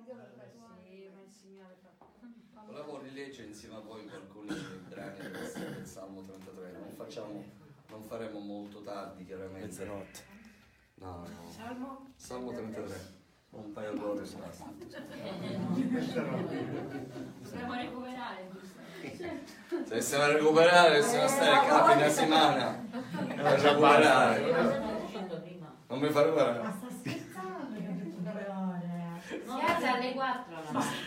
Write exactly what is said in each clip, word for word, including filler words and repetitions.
Volevo rileggere insieme a voi alcuni brani del Salmo trentatré. Non facciamo, non faremo molto tardi, chiaramente. Mezzanotte. No, no. Salmo? Salmo trentatré. Un paio d'ore basta. Dobbiamo recuperare. Se stiamo a recuperare, stiamo a stare capi una settimana. A recuperare. Non mi fa recuperare. Ma sta scherzando? Si alza alle quattro.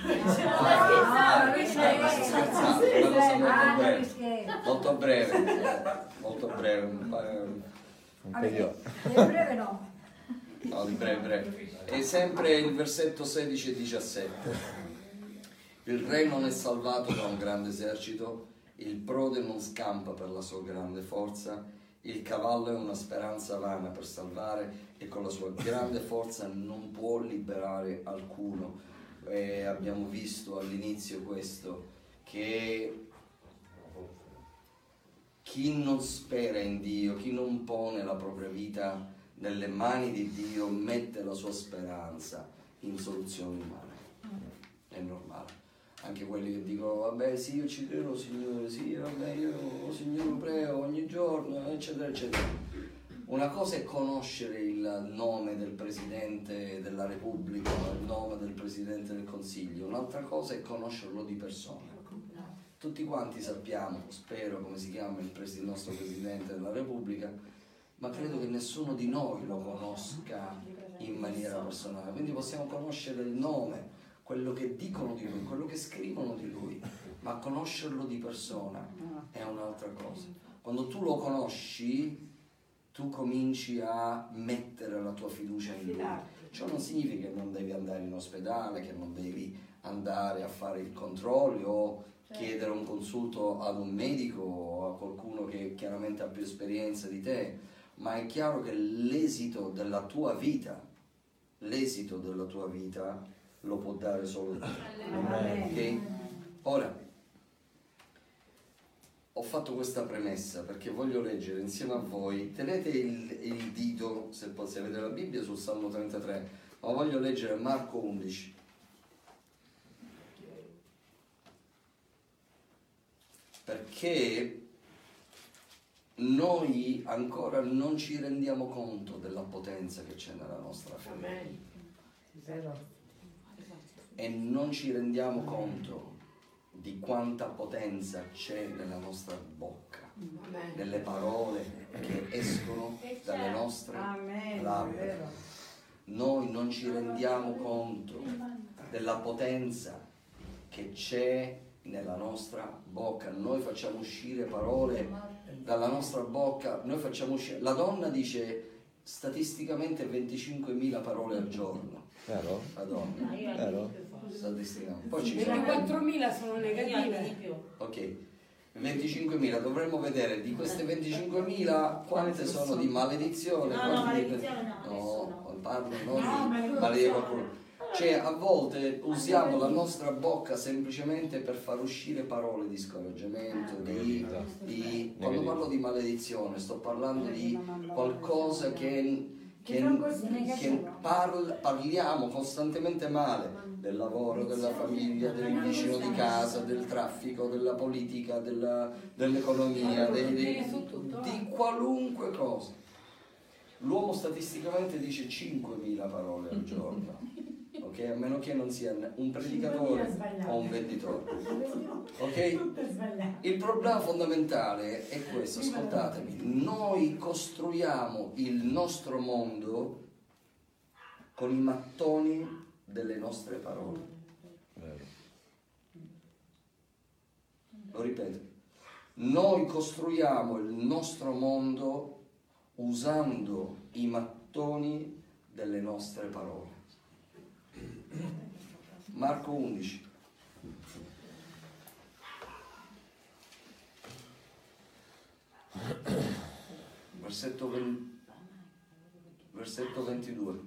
Molto breve, molto breve, un paio. Un periodo. Di breve no. No, di breve, breve. E sempre il versetto sedici e diciassette. Il re non è salvato da un grande esercito, il prode non scampa per la sua grande forza, il cavallo è una speranza vana per salvare e con la sua grande forza non può liberare alcuno. E abbiamo visto all'inizio questo, che chi non spera in Dio, chi non pone la propria vita nelle mani di Dio, mette la sua speranza in soluzioni umane. È normale. Anche quelli che dicono, vabbè sì, io ci credo, Signore, sì, vabbè, io, Signore, prego ogni giorno, eccetera, eccetera. Una cosa è conoscere il nome del Presidente della Repubblica, il nome del Presidente del Consiglio, un'altra cosa è conoscerlo di persona. Tutti quanti sappiamo, spero, come si chiama il, pres- il nostro Presidente della Repubblica, ma credo che nessuno di noi lo conosca in maniera personale, quindi possiamo conoscere il nome, quello che dicono di lui, quello che scrivono di lui, ma conoscerlo di persona è un'altra cosa. Quando tu lo conosci, tu cominci a mettere la tua fiducia in lui. Ciò non significa che non devi andare in ospedale, che non devi andare a fare i controlli o chiedere un consulto ad un medico o a qualcuno che chiaramente ha più esperienza di te, ma è chiaro che l'esito della tua vita, l'esito della tua vita lo può dare solo Dio. Ok? Ora, ho fatto questa premessa perché voglio leggere insieme a voi. Tenete il, il dito, se, se avete la Bibbia, sul Salmo trentatré, ma voglio leggere Marco undici. Perché noi ancora non ci rendiamo conto della potenza che c'è nella nostra fede. E non ci rendiamo conto di quanta potenza c'è nella nostra bocca, nelle parole che escono dalle nostre labbra. Noi non ci rendiamo conto della potenza che c'è nella nostra bocca. Noi facciamo uscire parole dalla nostra bocca, noi facciamo uscire, la donna dice statisticamente venticinquemila parole al giorno. Vero? La donna. Vero? Statisticamente. Poi ci sono ventiquattromila sono negative. Ok, venticinquemila, dovremmo vedere di queste venticinquemila quante sono di maledizione. No, no, maledizione no, no, parlo non di maledire qualcuno. Cioè, a volte usiamo la nostra bocca semplicemente per far uscire parole di scoraggiamento, di, di quando parlo di maledizione sto parlando di qualcosa che, che, che parla, parliamo costantemente male del lavoro, della famiglia, del vicino di casa, del traffico, della politica, della, dell'economia, dei, dei, di qualunque cosa. L'uomo statisticamente dice cinquemila parole al giorno. Ok, a meno che non sia un predicatore o un venditore. Ok? Il problema fondamentale è questo, ascoltatemi, noi costruiamo il nostro mondo con i mattoni delle nostre parole. Lo ripeto, noi costruiamo il nostro mondo usando i mattoni delle nostre parole. Marco undici. Versetto, venti, versetto ventidue.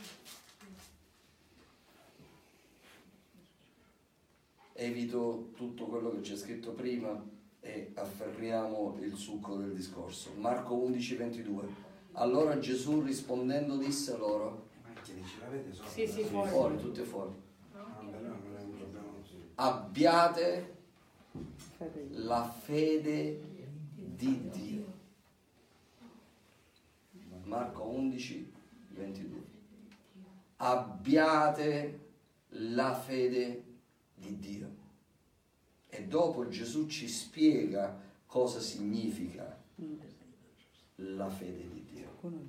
Evito tutto quello che c'è scritto prima e afferriamo il succo del discorso. Marco undici, ventidue. Allora Gesù rispondendo disse loro: Ce l'avete solo? Sì, sì, fuori. fuori, tutte fuori. Abbiate la fede di Dio. Marco undici, ventidue. Abbiate la fede di Dio. E dopo Gesù ci spiega cosa significa la fede di Dio.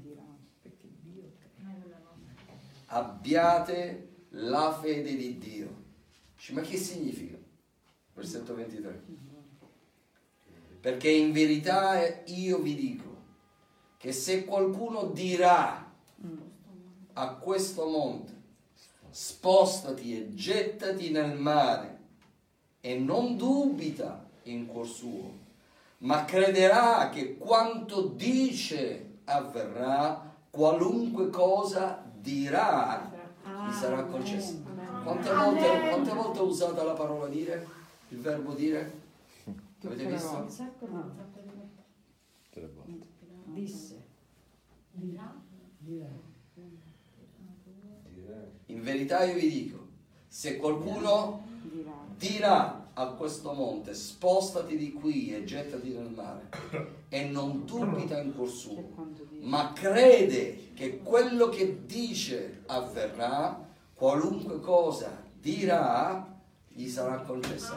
Abbiate la fede di Dio. Ma che significa? Versetto ventitré. Perché in verità io vi dico che se qualcuno dirà a questo monte spostati e gettati nel mare e non dubita in cuor suo, ma crederà che quanto dice avverrà, qualunque cosa dirà gli sarà concesso. Quante volte, quante volte ho usato la parola dire? Il verbo dire? Avete visto? Disse. In verità io vi dico, se qualcuno dirà a questo monte spostati di qui e gettati nel mare e non dubita in cuor suo, ma crede che quello che dice avverrà, qualunque cosa dirà gli sarà concessa.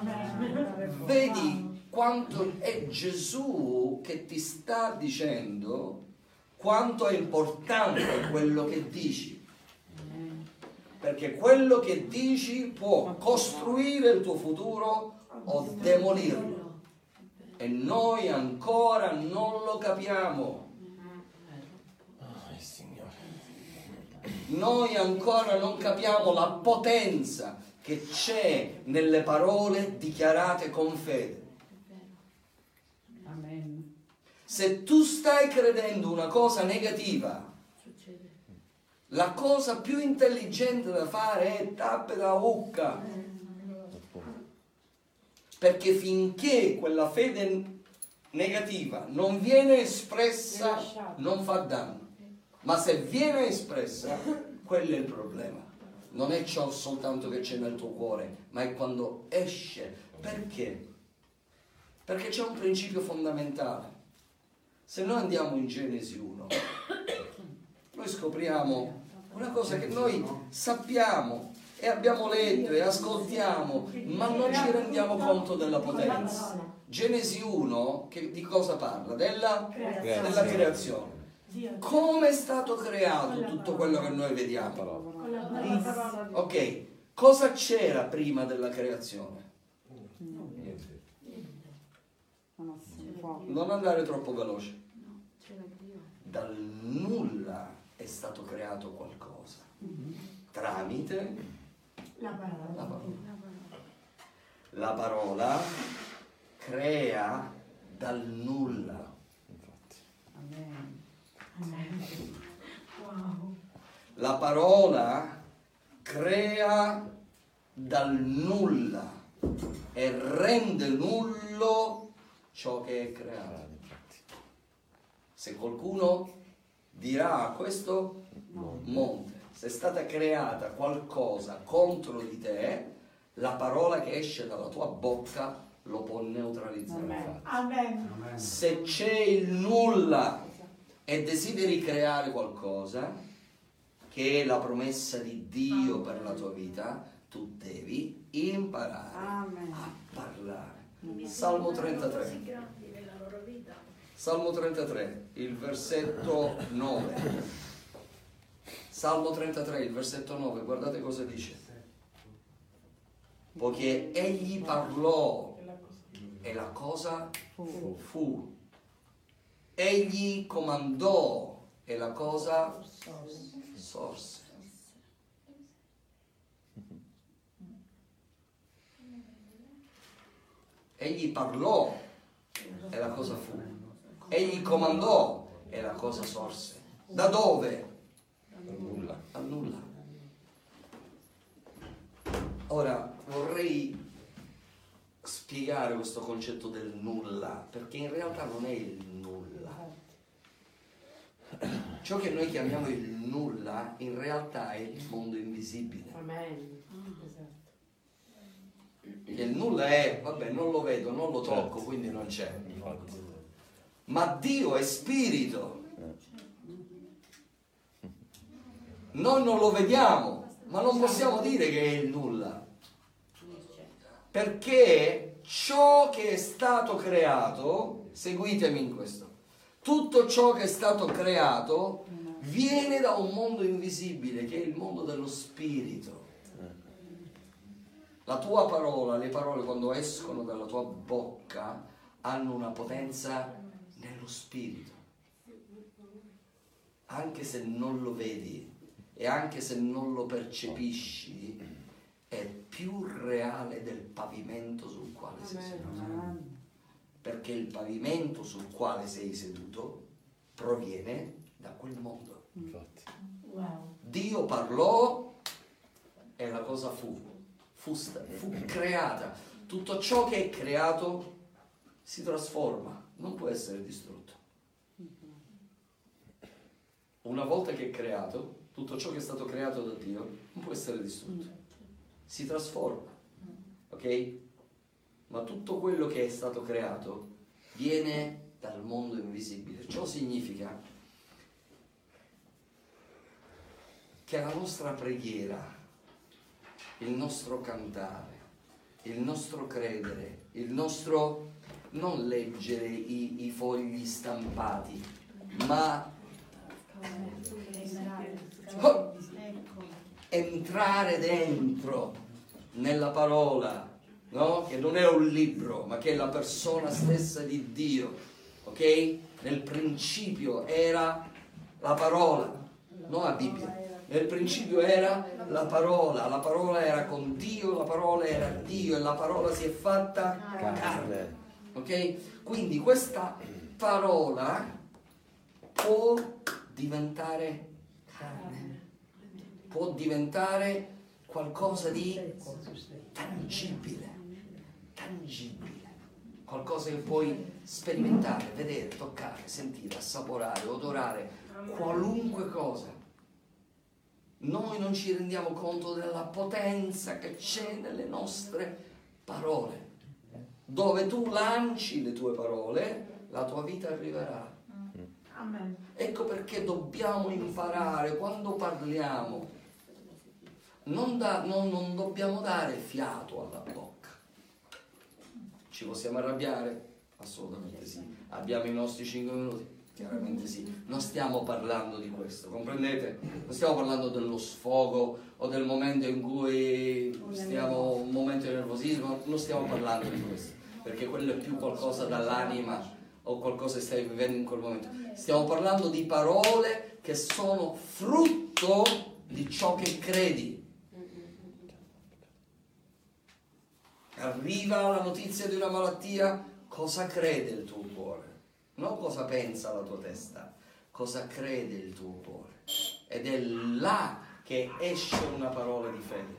Vedi quanto è Gesù che ti sta dicendo quanto è importante quello che dici, perché quello che dici può costruire il tuo futuro o demolirlo, e noi ancora non lo capiamo. Noi ancora non capiamo la potenza che c'è nelle parole dichiarate con fede. Amen. Se tu stai credendo una cosa negativa, la cosa più intelligente da fare è tappe la bocca, perché finché quella fede negativa non viene espressa non fa danno, ma se viene espressa quello è il problema. Non è ciò soltanto che c'è nel tuo cuore, ma è quando esce. Perché? Perché c'è un principio fondamentale. Se noi andiamo in Genesi uno, noi scopriamo una cosa che noi sappiamo e abbiamo letto e ascoltiamo, ma non ci rendiamo conto della potenza. Genesi uno, che di cosa parla? Della creazione. Della creazione. Come è stato creato tutto quello che noi vediamo? Ok, cosa c'era prima della creazione? Non andare troppo veloce. Dal nulla è stato creato qualcosa tramite La parola. la parola. La parola crea dal nulla. Amen. Wow. La parola crea dal nulla e rende nullo ciò che è creato. Se qualcuno dirà a questo monte, se è stata creata qualcosa contro di te, la parola che esce dalla tua bocca lo può neutralizzare. Amen. Se c'è il nulla e desideri creare qualcosa, che è la promessa di Dio per la tua vita, tu devi imparare Amen. a parlare. Salmo trentatré. Salmo trentatré, il versetto nove. Salmo trentatré, il versetto nove, guardate cosa dice. Poiché egli parlò e la cosa fu. fu. Egli comandò e la cosa sorse. Egli parlò e la cosa fu. Egli comandò e la cosa sorse. Da dove? Dal nulla. Dal nulla. Ora vorrei spiegare questo concetto del nulla, perché in realtà non è il nulla. Ciò che noi chiamiamo il nulla in realtà è il mondo invisibile. Amen. Il nulla è, vabbè, non lo vedo, non lo tocco, Certo. quindi non c'è. Ma Dio è spirito. Noi non lo vediamo, ma non possiamo dire che è il nulla. Perché ciò che è stato creato, seguitemi in questo, tutto ciò che è stato creato viene da un mondo invisibile, che è il mondo dello spirito. La tua parola, le parole quando escono dalla tua bocca hanno una potenza nello spirito. Anche se non lo vedi e anche se non lo percepisci, è più reale del pavimento sul quale sei seduto. Perché il pavimento sul quale sei seduto proviene da quel mondo. Infatti. Wow. Dio parlò e la cosa fu, fu, sta- fu creata. Tutto ciò che è creato si trasforma, non può essere distrutto. Una volta che è creato, tutto ciò che è stato creato da Dio non può essere distrutto, si trasforma, ok? Ma tutto quello che è stato creato viene dal mondo invisibile. Ciò significa che la nostra preghiera, il nostro cantare, il nostro credere, il nostro non leggere i, i fogli stampati, ma oh, entrare dentro nella parola, no? Che non è un libro, ma che è la persona stessa di Dio, ok? Nel principio era la parola, non la Bibbia. Nel principio era la parola, la parola era con Dio, la parola era Dio e la parola si è fatta carne. Ok? Quindi questa parola può diventare carne, può diventare qualcosa di tangibile, tangibile, qualcosa che puoi sperimentare, vedere, toccare, sentire, assaporare, odorare, qualunque cosa. Noi non ci rendiamo conto della potenza che c'è nelle nostre parole. Dove tu lanci le tue parole, la tua vita arriverà. Amen. Ecco perché dobbiamo imparare, quando parliamo, non, da, non, non dobbiamo dare fiato alla bocca. Ci possiamo arrabbiare? Assolutamente sì. Abbiamo i nostri cinque minuti? Chiaramente sì. Non stiamo parlando di questo, comprendete? Non stiamo parlando dello sfogo o del momento in cui stiamo un momento di nervosismo, non stiamo parlando di questo, perché quello è più qualcosa dall'anima o qualcosa che stai vivendo in quel momento. Stiamo parlando di parole che sono frutto di ciò che credi. Arriva la notizia di una malattia, cosa crede il tuo cuore? Non cosa pensa la tua testa, cosa crede il tuo cuore. Ed è là che esce una parola di fede.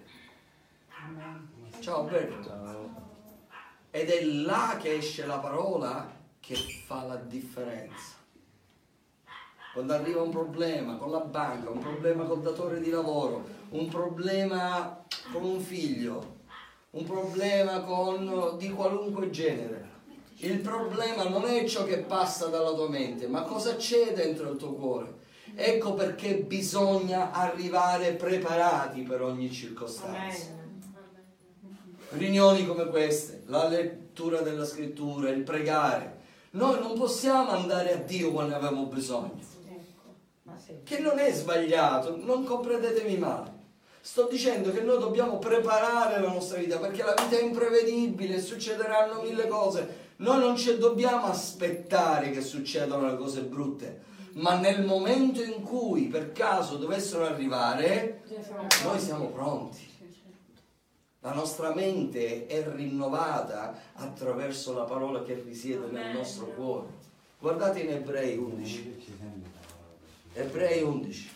Ciao Alberto. Ed è là che esce la parola che fa la differenza. Quando arriva un problema con la banca, un problema col datore di lavoro, un problema con un figlio, un problema con, di qualunque genere, il problema non è ciò che passa dalla tua mente, ma cosa c'è dentro il tuo cuore. Ecco perché bisogna arrivare preparati per ogni circostanza. Riunioni come queste, la lettura della scrittura, il pregare. Noi non possiamo andare a Dio quando abbiamo bisogno. Che non è sbagliato, non comprendetemi male. Sto dicendo che noi dobbiamo preparare la nostra vita, perché la vita è imprevedibile, succederanno mille cose. Noi non ci dobbiamo aspettare che succedano le cose brutte, ma nel momento in cui per caso dovessero arrivare, noi siamo pronti. La nostra mente è rinnovata attraverso la parola che risiede nel nostro cuore. Guardate in Ebrei undici. Ebrei undici.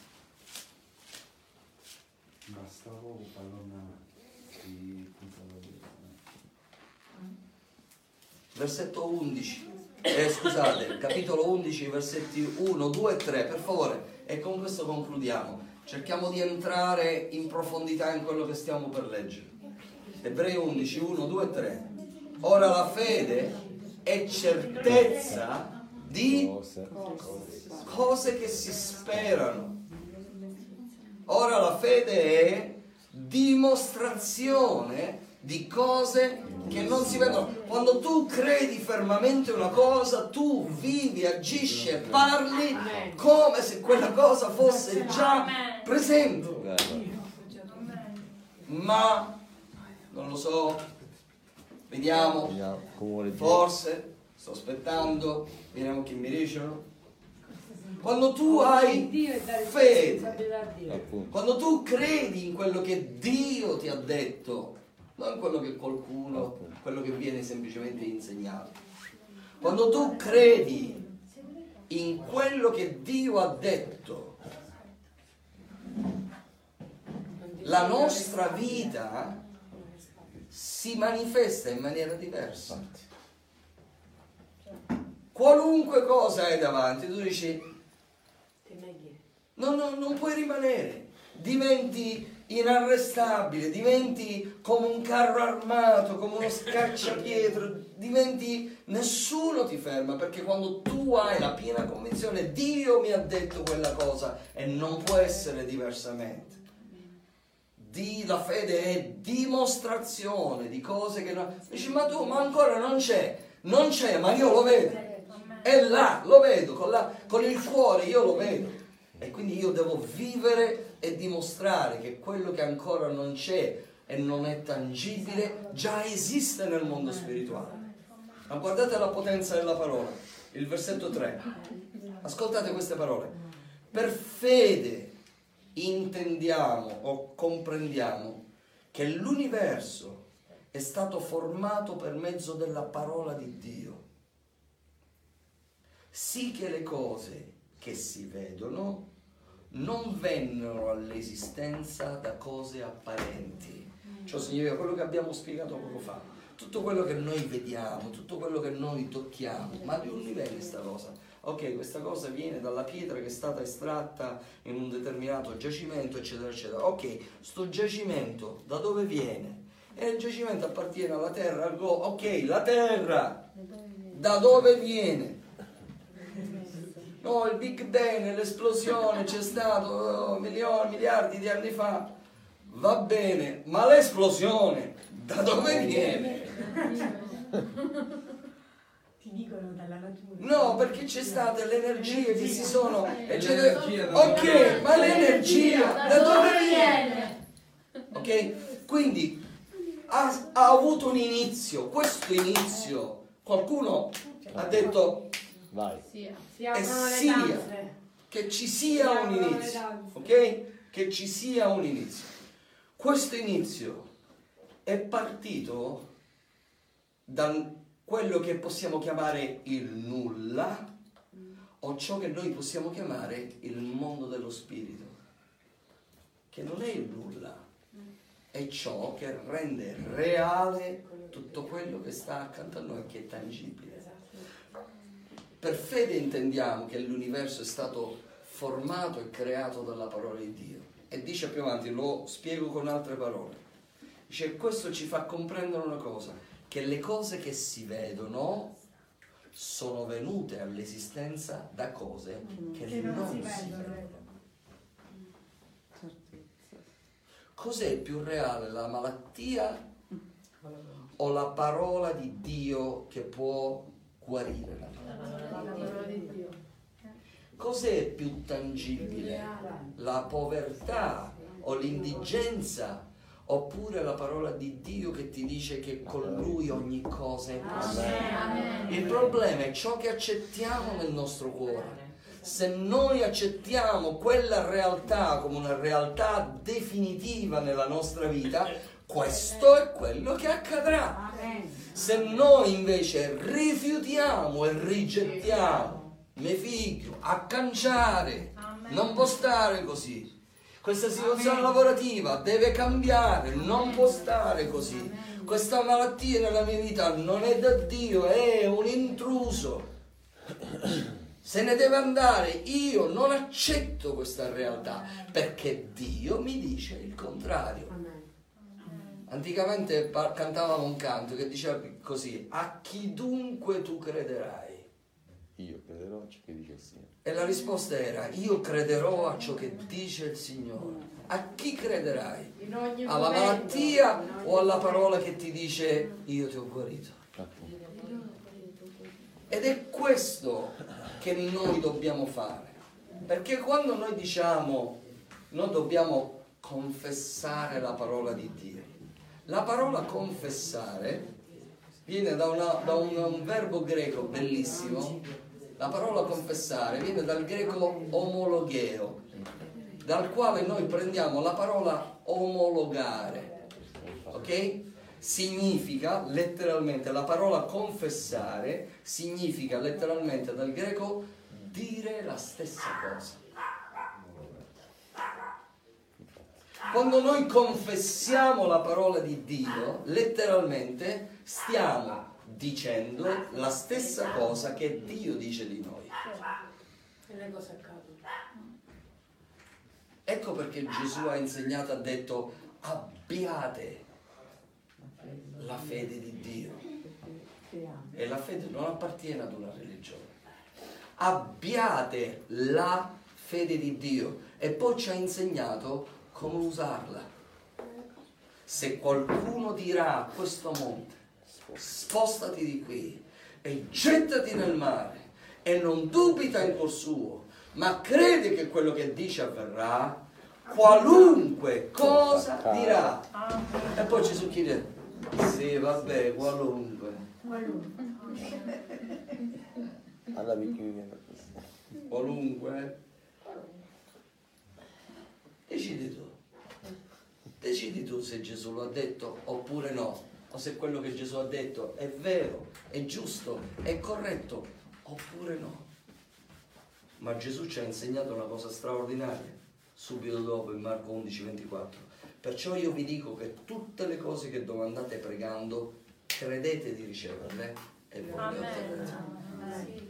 Versetto undici. Eh, scusate, capitolo undici, versetti uno, due e tre, per favore. E con questo concludiamo. Cerchiamo di entrare in profondità in quello che stiamo per leggere. Ebrei undici, uno, due, tre. Ora la fede è certezza di cose che si sperano. Ora la fede è dimostrazione di cose che non si vedono. Quando tu credi fermamente una cosa, tu vivi, agisci e parli come se quella cosa fosse già presente. Ma non lo so, vediamo, forse sto aspettando, vediamo chi mi dicono. Quando tu hai fede, quando tu credi in quello che Dio ti ha detto, non quello che qualcuno, quello che viene semplicemente insegnato. Quando tu credi in quello che Dio ha detto, la nostra vita si manifesta in maniera diversa. Qualunque cosa hai davanti, tu dici, no, no, non puoi rimanere, diventi inarrestabile, diventi come un carro armato, come uno scacciapietre, diventi, nessuno ti ferma, perché quando tu hai la piena convinzione, Dio mi ha detto quella cosa e non può essere diversamente. Di, la fede è dimostrazione di cose che non... Dici, ma tu, ma ancora non c'è, non c'è, ma io lo vedo, è là, lo vedo, con, la, con il cuore io lo vedo. E quindi io devo vivere e dimostrare che quello che ancora non c'è e non è tangibile già esiste nel mondo spirituale. Ma guardate la potenza della parola, il versetto tre. Ascoltate queste parole. Per fede intendiamo o comprendiamo che l'universo è stato formato per mezzo della parola di Dio, sì che le cose che si vedono non vennero all'esistenza da cose apparenti. Ciò significa quello che abbiamo spiegato poco fa. Tutto quello che noi vediamo, tutto quello che noi tocchiamo, ma di un livello sta cosa. Ok, questa cosa viene dalla pietra che è stata estratta in un determinato giacimento, eccetera, eccetera. Ok, sto giacimento da dove viene? E il giacimento appartiene alla terra, al go. Ok, la terra da dove viene? No, il Big Bang, l'esplosione c'è stato oh, milioni, miliardi di anni fa. Va bene, ma l'esplosione da dove viene? Ti dicono dalla natura. No, perché c'è state le energie che si sono... Ok, ma l'energia da dove viene? Ok, quindi ha, ha avuto un inizio. Questo inizio, qualcuno ha detto... Vai. Si e sia che ci sia un inizio, ok? Che ci sia un inizio. Questo inizio è partito da quello che possiamo chiamare il nulla o ciò che noi possiamo chiamare il mondo dello spirito, che non è il nulla, è ciò che rende reale tutto quello che sta accanto a noi, che è tangibile. Per fede intendiamo che l'universo è stato formato e creato dalla parola di Dio. E dice più avanti, lo spiego con altre parole. Dice, questo ci fa comprendere una cosa, che le cose che si vedono sono venute all'esistenza da cose che, che non, non si, si vedono. vedono. Cos'è più reale, la malattia o la parola di Dio che può guarire la malattia? Cos'è più tangibile? La povertà o l'indigenza, oppure la parola di Dio che ti dice che con Lui ogni cosa è possibile? Il problema è ciò che accettiamo nel nostro cuore. Se noi accettiamo quella realtà come una realtà definitiva nella nostra vita, questo è quello che accadrà. Se noi invece rifiutiamo e rigettiamo, mio figlio, a canciare, non può stare così. Questa situazione lavorativa deve cambiare, non può stare così. Questa malattia nella mia vita non è da Dio, è un intruso. se ne deve andare, io non accetto questa realtà, perché Dio mi dice il contrario. Anticamente cantavamo un canto che diceva così: a chi dunque tu crederai? Io crederò a ciò che dice il Signore. E la risposta era: io crederò a ciò che dice il Signore. A chi crederai? Alla malattia o alla parola che ti dice io ti ho guarito? Ed è questo che noi dobbiamo fare, perché quando noi diciamo noi dobbiamo confessare la parola di Dio, la parola confessare viene da, una, da un, un verbo greco bellissimo. La parola confessare viene dal greco omologeo, dal quale noi prendiamo la parola omologare, ok? Significa letteralmente, la parola confessare significa letteralmente dal greco dire la stessa cosa. Quando noi confessiamo la parola di Dio, letteralmente stiamo dicendo la stessa cosa che Dio dice di noi. E le cose accadono. Ecco perché Gesù ha insegnato, ha detto: abbiate la fede di Dio. E la fede non appartiene ad una religione. Abbiate la fede di Dio. E poi ci ha insegnato come usarla. Se qualcuno dirà a questo monte: spostati di qui e gettati nel mare, e non dubita in cuor suo, ma crede che quello che dice avverrà, qualunque cosa dirà. E poi Gesù chiede: sì, vabbè, qualunque. Alla picchina. Qualunque. Decidi tu. Decidi tu se Gesù lo ha detto oppure no, o se quello che Gesù ha detto è vero, è giusto, è corretto, oppure no. Ma Gesù ci ha insegnato una cosa straordinaria, subito dopo in Marco undici ventiquattro. Perciò io vi dico che tutte le cose che domandate pregando, credete di riceverle e voi le otterrete.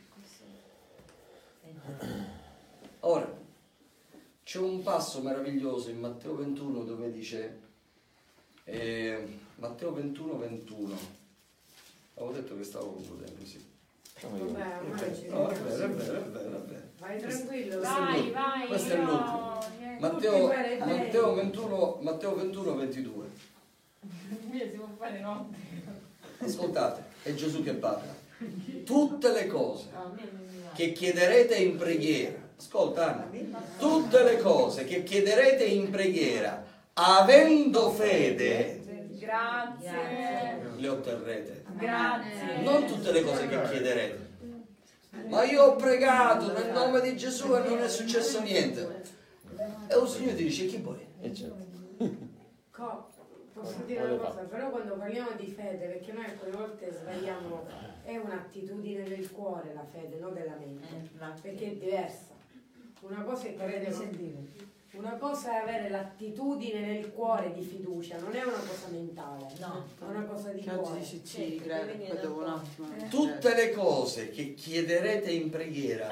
Ora, c'è un passo meraviglioso in Matteo ventuno dove dice, eh, Matteo ventuno ventuno, avevo detto che stavo concludendo, sì. Vabbè, ormai ci No, è vero, è vero, è vero, è vero. Vai tranquillo. Vai, vai. Questo è l'ultimo. Matteo, Matteo ventuno, Matteo ventuno ventidue. Si può fare notte. Ascoltate, è Gesù che parla. Tutte le cose che chiederete in preghiera, ascolta Anna, tutte le cose che chiederete in preghiera, avendo fede, Grazie. le otterrete. Grazie. Non tutte le cose che chiederete. Ma io ho pregato nel nome di Gesù e non è successo niente. E un Signore ti dice: chi vuoi? E certo. Co- Posso dire una cosa, però quando parliamo di fede, perché noi alcune volte sbagliamo, è un'attitudine del cuore la fede, non della mente, perché è diversa. Una cosa è credere, una cosa è avere l'attitudine nel cuore di fiducia, non è una cosa mentale, No. è una cosa di Che oggi cuore. dici sì, credo, poi dopo un attimo. Tutte le cose che chiederete in preghiera,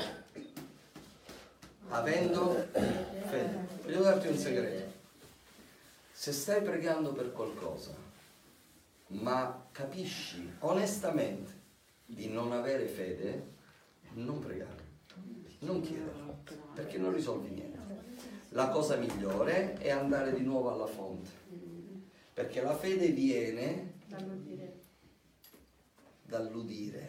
avendo fede. Voglio darti un segreto. Se stai pregando per qualcosa, ma capisci onestamente di non avere fede, non pregare, non chiedere, perché non risolvi niente. La cosa migliore è andare di nuovo alla fonte, perché la fede viene dall'udire.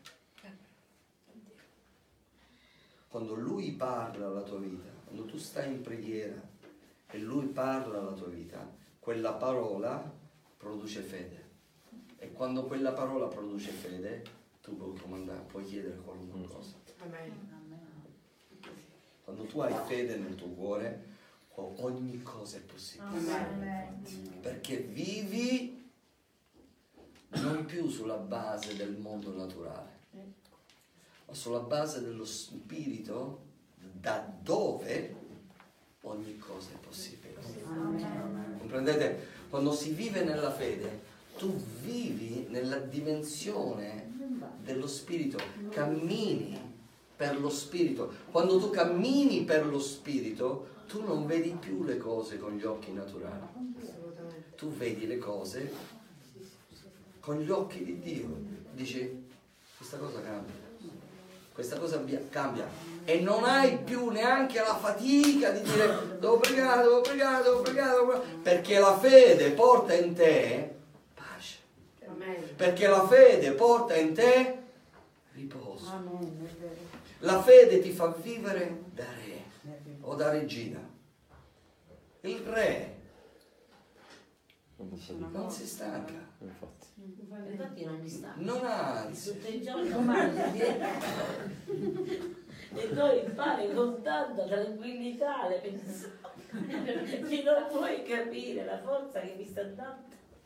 Quando Lui parla alla tua vita, quando tu stai in preghiera e Lui parla alla tua vita, quella parola produce fede. E quando quella parola produce fede, tu puoi comandare, puoi chiedere qualunque cosa. Amen. Quando tu hai fede nel tuo cuore, ogni cosa è possibile. Amen. Perché vivi non più sulla base del mondo naturale, ma sulla base dello spirito, da dove ogni cosa è possibile. Amen. Comprendete? Quando si vive nella fede, tu vivi nella dimensione dello spirito, cammini per lo spirito. Quando tu cammini per lo spirito, tu non vedi più le cose con gli occhi naturali. Tu vedi le cose con gli occhi di Dio. Dici, questa cosa cambia. Questa cosa cambia. E non hai più neanche la fatica di dire devo pregare, devo pregare, devo pregare, devo pregare. Perché la fede porta in te pace. Perché la fede porta in te riposo. Amen, è vero. La fede ti fa vivere da re o da regina. Il re non si stanca. Infatti. Infatti non mi sta. Non ha ansia. Tutto il giorno e noi fare con tanta tranquillità le persone che non puoi capire la forza che mi sta dando.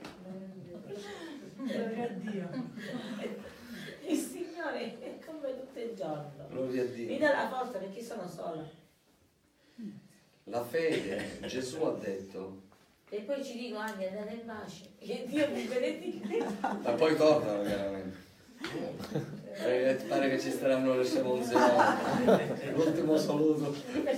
Gloria a Dio. Il Signore è come tutto il giorno. Gloria a Mi Dio. dà la forza perché sono sola. La fede, Gesù ha detto, E poi ci dico anni andate in pace. Che Dio mi benedica. ma poi tornano chiaramente. Perché pare che ci staranno le semonzioni. L'ultimo saluto.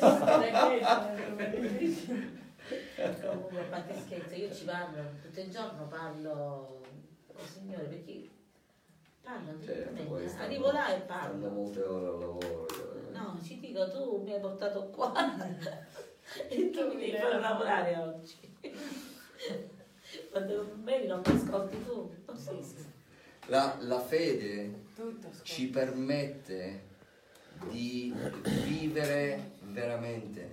Comunque, ma che scherzo, io ci parlo tutto il giorno, parlo col Signore perché parlo Certo, poi direttamente. stanno- Arrivo là e Stanno parlo. molte ore al lavoro. No, ci dico, tu mi hai portato qua e tu mi devi far lavorare oggi. Quando me non mi ascolti tu, non esiste. La, la fede Tutto ascolta. ci permette di vivere veramente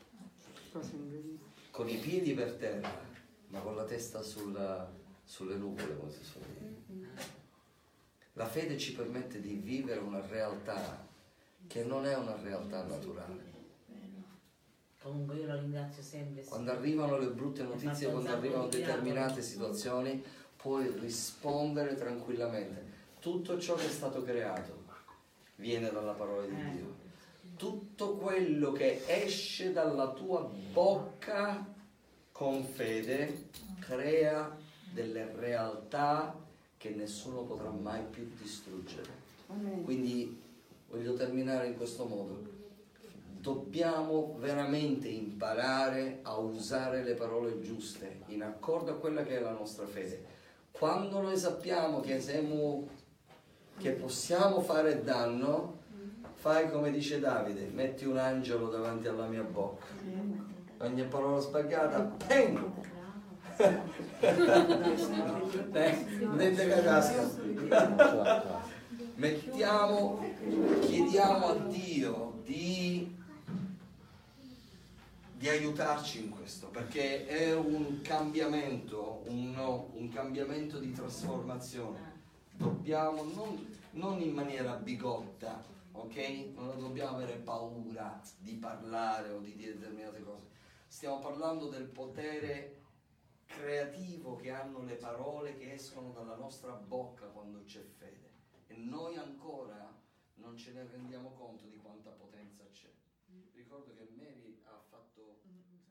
con i piedi per terra, ma con la testa sulla- sulle nuvole, come si suol dire. La fede ci permette di vivere una realtà che non è una realtà naturale. Comunque io lo ringrazio sempre. Quando arrivano le brutte notizie, quando arrivano determinate situazioni, puoi rispondere tranquillamente. Tutto ciò che è stato creato viene dalla parola di Dio. Tutto quello che esce dalla tua bocca con fede crea delle realtà che nessuno potrà mai più distruggere. Amen. Quindi voglio terminare in questo modo. Dobbiamo veramente imparare a usare le parole giuste in accordo a quella che è la nostra fede. Quando noi sappiamo che siamo, che possiamo fare danno, fai come dice Davide, metti un angelo davanti alla mia bocca. Ogni parola sbagliata, peng! Eh, niente che casca. Mettiamo, chiediamo a Dio di, di aiutarci in questo, perché è un cambiamento, un, un cambiamento di trasformazione. Dobbiamo, non, non in maniera bigotta, ok? Non dobbiamo avere paura di parlare o di dire determinate cose. Stiamo parlando del potere creativo che hanno le parole che escono dalla nostra bocca quando c'è fede. E noi ancora non ce ne rendiamo conto di quanta potenza c'è. Ricordo che Mary ha fatto